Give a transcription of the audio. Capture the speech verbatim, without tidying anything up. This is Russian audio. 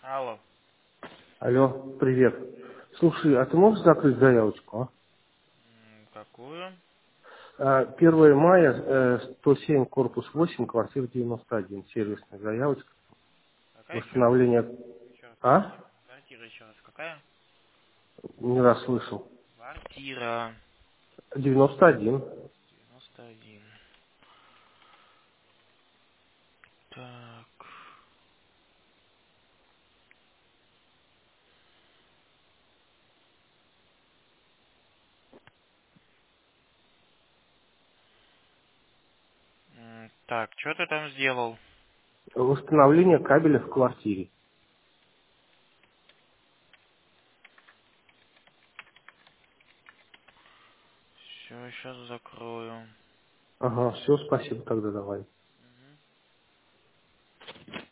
Алло. Алло, привет. Слушай, а ты можешь закрыть заявочку, М, Какую? а? А, первое мая, э, сто семь, корпус восемь, квартира девяносто один, сервисная заявочка. Какая еще раз? Восстановление... Еще раз А? квартира. Квартира еще раз. Какая? Не расслышал. Квартира. девяносто один. девяносто один. Так. М, Так, что ты там сделал? Восстановление кабеля в квартире. Все, сейчас закрою. Ага, все, спасибо тогда, давай. Мгм.